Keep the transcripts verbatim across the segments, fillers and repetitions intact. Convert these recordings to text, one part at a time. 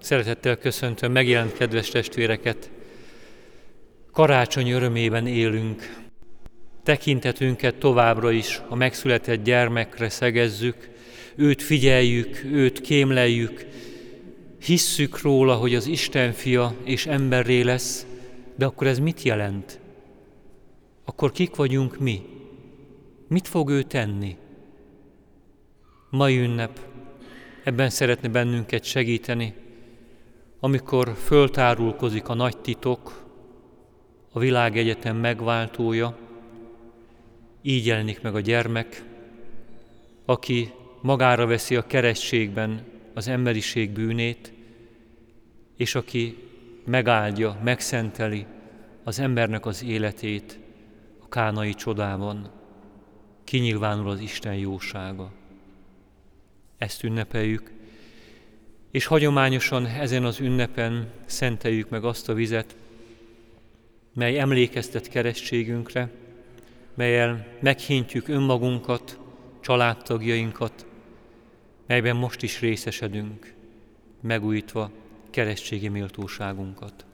Szeretettel köszöntöm megjelent kedves testvéreket. Karácsony örömében élünk. Tekintetünket továbbra is a megszületett gyermekre szegezzük, őt figyeljük, őt kémleljük, hisszük róla, hogy az Isten fia és emberré lesz, de akkor ez mit jelent? Akkor kik vagyunk mi? Mit fog ő tenni? Mai ünnep ebben szeretne bennünket segíteni, amikor föltárulkozik a nagy titok, a világegyetem megváltója, így jelenik meg a gyermek, aki magára veszi a keresztségben az emberiség bűnét, és aki megáldja, megszenteli az embernek az életét a kánai csodában. Kinyilvánul az Isten jósága. Ezt ünnepeljük, és hagyományosan ezen az ünnepen szenteljük meg azt a vizet, mely emlékeztet keresztségünkre, mellyel meghintjük önmagunkat, családtagjainkat, melyben most is részesedünk, megújítva keresztségi méltóságunkat.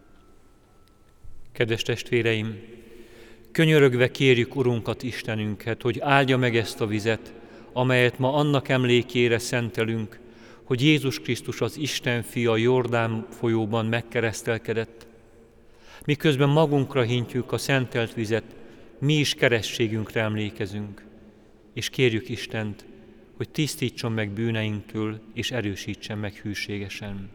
Kedves testvéreim, könyörögve kérjük Urunkat, Istenünket, hogy áldja meg ezt a vizet, amelyet ma annak emlékére szentelünk, hogy Jézus Krisztus az Isten fia Jordán folyóban megkeresztelkedett. Miközben magunkra hintjük a szentelt vizet, mi is keresztségünkre emlékezünk, és kérjük Istent, hogy tisztítson meg bűneinktől, és erősítsen meg hűségesen.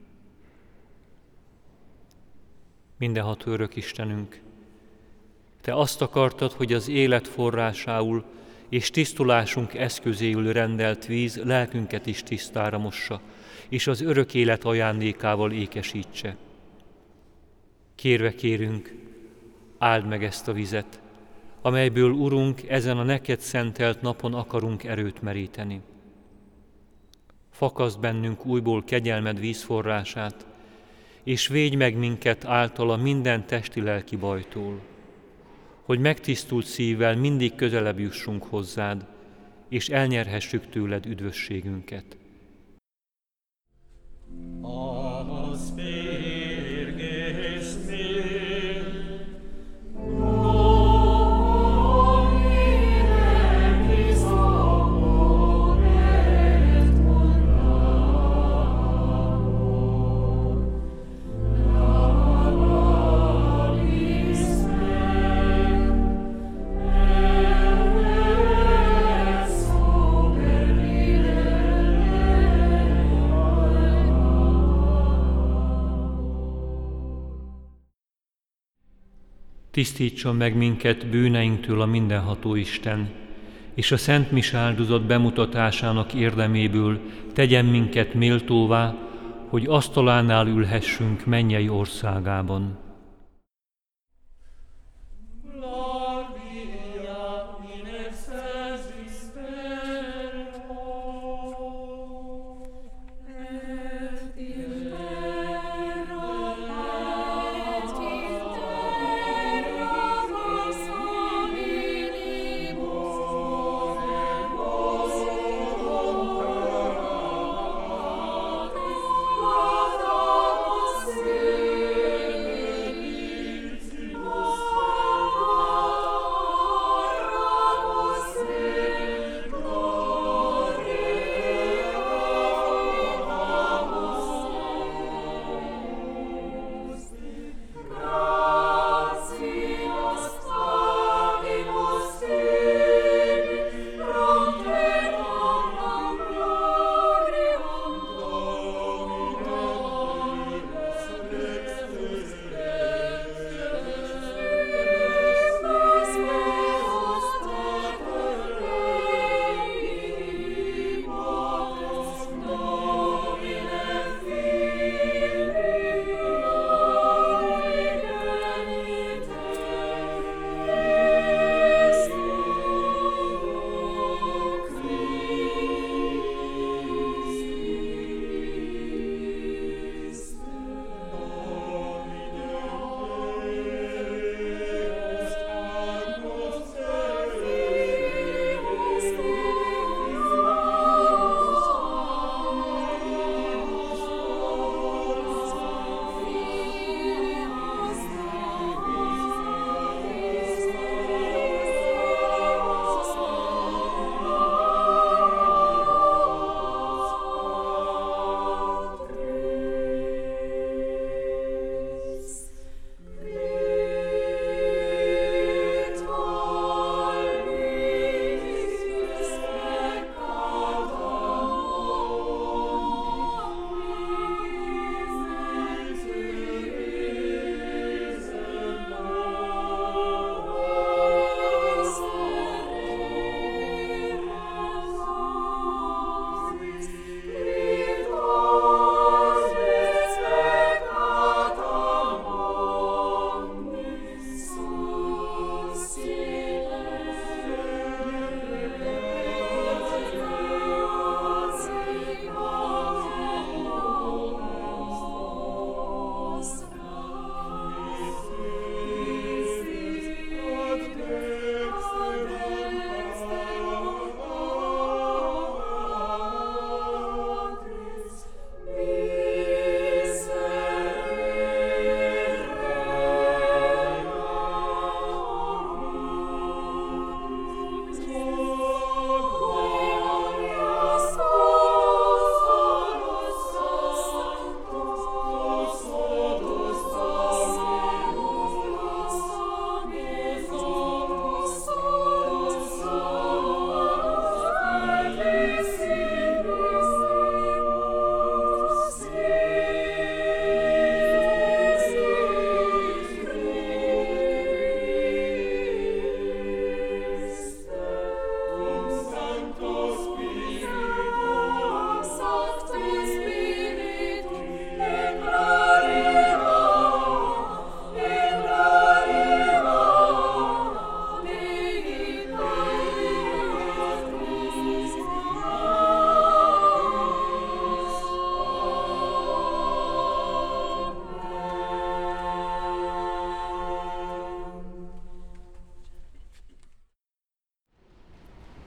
Mindenható örök Istenünk, Te azt akartad, hogy az élet forrásául és tisztulásunk eszközéül rendelt víz lelkünket is tisztára mossa, és az örök élet ajándékával ékesítse. Kérve kérünk, áld meg ezt a vizet, amelyből, Urunk, ezen a neked szentelt napon akarunk erőt meríteni. Fakaszd bennünk újból kegyelmed vízforrását, és védj meg minket általa minden testi-lelki bajtól, hogy megtisztult szívvel mindig közelebb jussunk hozzád, és elnyerhessük tőled üdvösségünket. Tisztítson meg minket bűneinktől a mindenható Isten, és a Szent Mise áldozat bemutatásának érdeméből tegyen minket méltóvá, hogy asztalánál ülhessünk mennyei országában.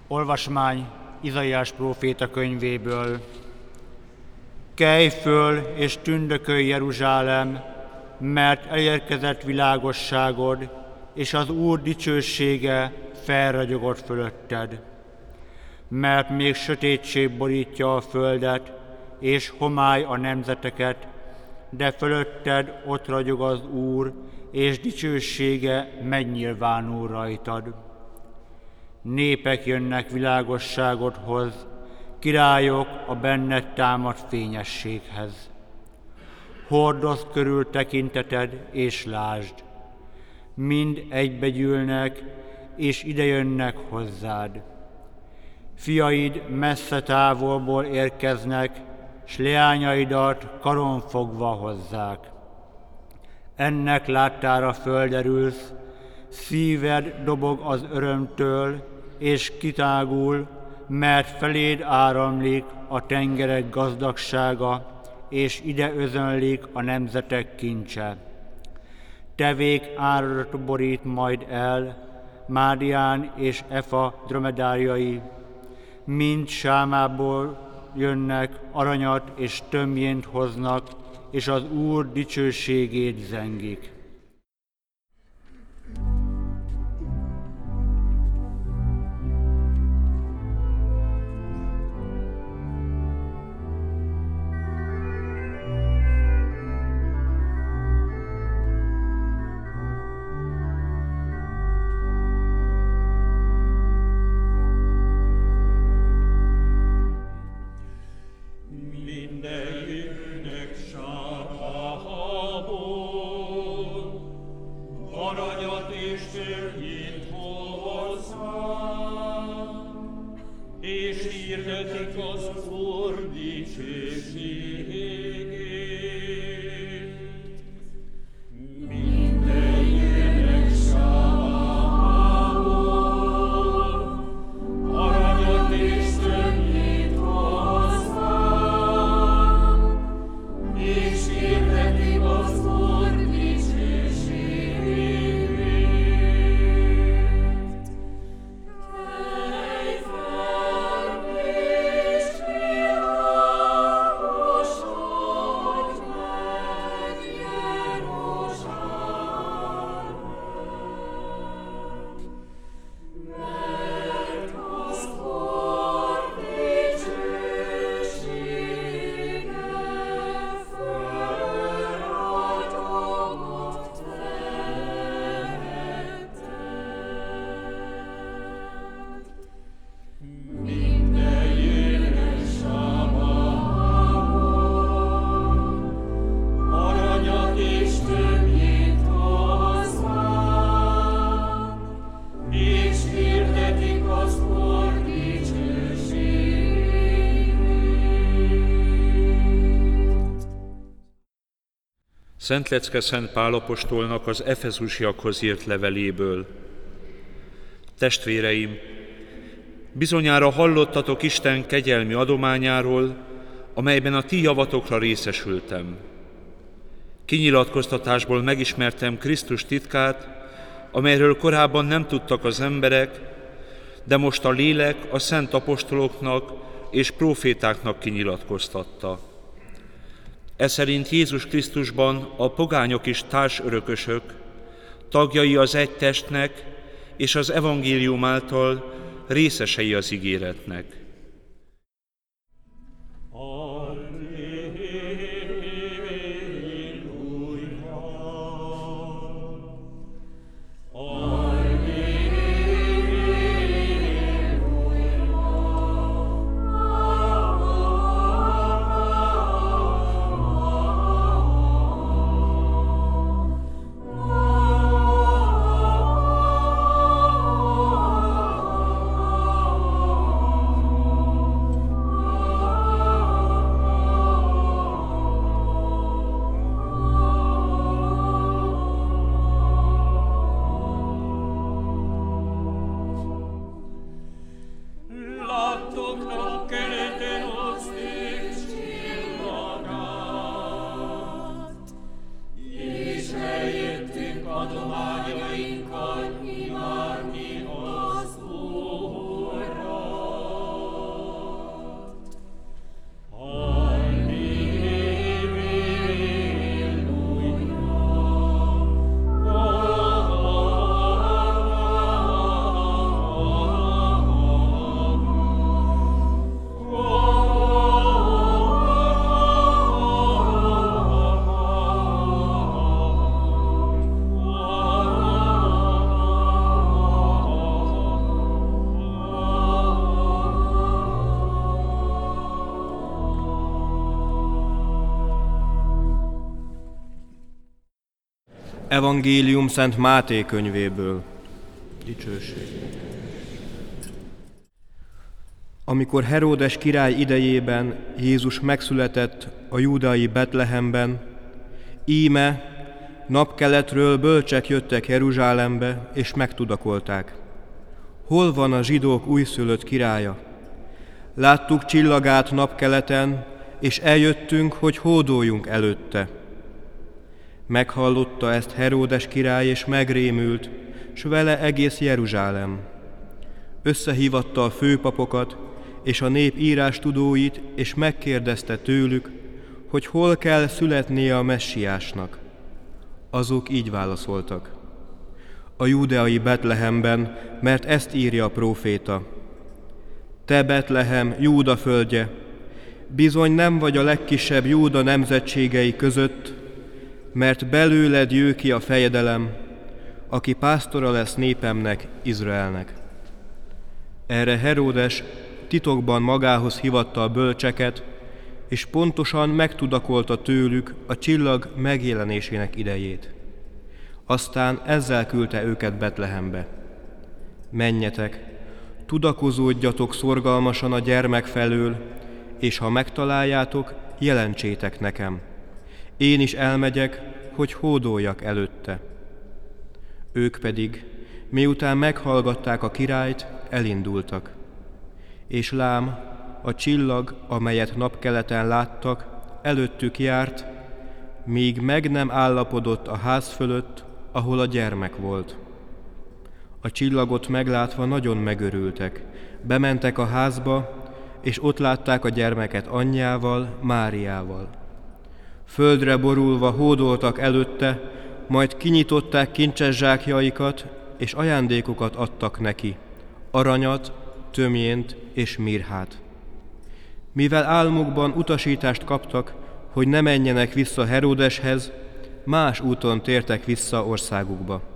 Olvasmány Izaiás próféta könyvéből. Kelj föl és tündökölj, Jeruzsálem, mert elérkezett világosságod, és az Úr dicsősége felragyogott fölötted. Mert még sötétség borítja a földet, és homály a nemzeteket, de fölötted ott ragyog az Úr, és dicsősége megnyilvánul rajtad. Népek jönnek világosságodhoz, királyok a benned támadt fényességhez. Hordozd körül tekinteted, és lásd, mind egybegyűlnek, és idejönnek hozzád. Fiaid messze távolból érkeznek, s leányaidat karon fogva hozzák. Ennek láttára földerülsz, szíved dobog az örömtől, és kitágul, mert feléd áramlik a tengerek gazdagsága, és ide özönlik a nemzetek kincse. Tevék áradat borít majd el, Mádián és Efa dromedárjai, mind Sámából jönnek, aranyat és tömjént hoznak, és az Úr dicsőségét zengik. Szent Lecke Szent Pál apostolnak az efezusiakhoz írt leveléből. Testvéreim, bizonyára hallottatok Isten kegyelmi adományáról, amelyben a ti javatokra részesültem. Kinyilatkoztatásból megismertem Krisztus titkát, amelyről korábban nem tudtak az emberek, de most a lélek a szent apostoloknak és prófétáknak kinyilatkoztatta. Eszerint Jézus Krisztusban a pogányok is társörökösök, tagjai az egy testnek, és az evangélium által részesei az ígéretnek. Evangélium Szent Máté könyvéből. Dicsőség. Amikor Heródes király idejében Jézus megszületett a júdeai Betlehemben, íme napkeletről bölcsek jöttek Jeruzsálembe, és megtudakolták: hol van a zsidók újszülött királya? Láttuk csillagát napkeleten, és eljöttünk, hogy hódoljunk előtte. Meghallotta ezt Heródes király, és megrémült, s vele egész Jeruzsálem. Összehívatta a főpapokat és a nép írástudóit, és megkérdezte tőlük, hogy hol kell születnie a messiásnak. Azok így válaszoltak: a júdeai Betlehemben, mert ezt írja a próféta: te Betlehem, Júda földje, bizony nem vagy a legkisebb Júda nemzetségei között, mert belőled jő ki a fejedelem, aki pásztora lesz népemnek, Izraelnek. Erre Heródes titokban magához hívatta a bölcseket, és pontosan megtudakolta tőlük a csillag megjelenésének idejét. Aztán ezzel küldte őket Betlehembe: menjetek, tudakozódjatok szorgalmasan a gyermek felől, és ha megtaláljátok, jelentsétek nekem. Én is elmegyek, hogy hódoljak előtte. Ők pedig, miután meghallgatták a királyt, elindultak. És lám, a csillag, amelyet napkeleten láttak, előttük járt, míg meg nem állapodott a ház fölött, ahol a gyermek volt. A csillagot meglátva nagyon megörültek, bementek a házba, és ott látták a gyermeket anyjával, Máriával. Földre borulva hódoltak előtte, majd kinyitották kincses zsákjaikat, és ajándékokat adtak neki, aranyat, tömjént és mirhát. Mivel álmukban utasítást kaptak, hogy ne menjenek vissza Heródeshez, más úton tértek vissza országukba.